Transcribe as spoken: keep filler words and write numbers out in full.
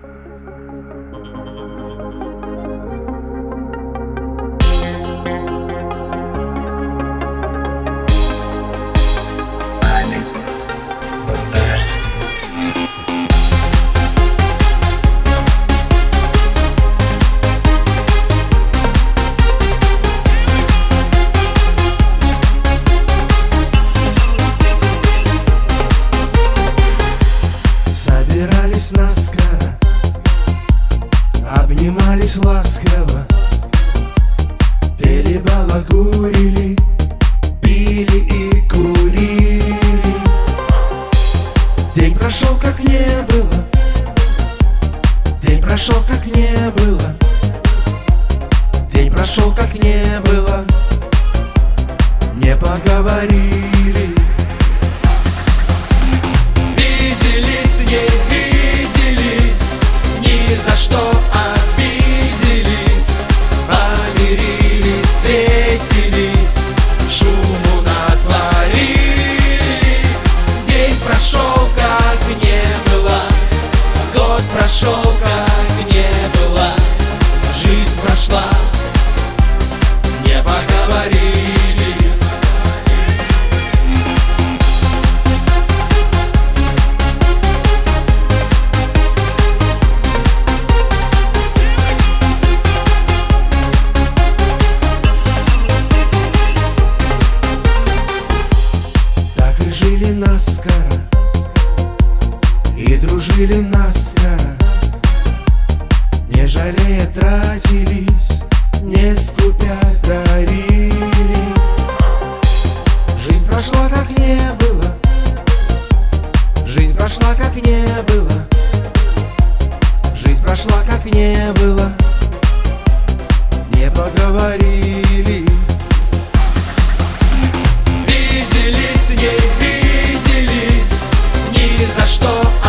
Собирались наскоро, обнимались ласково, пели, балагурили, пили и курили. День прошел, как не было, день прошел, как не было, день прошел, как не было, не поговорили. Виделись, не виделись, ни за что обиделись, помирились, встретились, шуму натворили. День прошел, как не было, год прошел, как не было, жизнь прошла, не поговорили. Жили наскоро и дружили наскоро, не жалея тратились, не скупясь дарили. Жизнь прошла, как не было, жизнь прошла, как не было, жизнь прошла, как не было, не поговорили. Виделись, не виделись, ни за что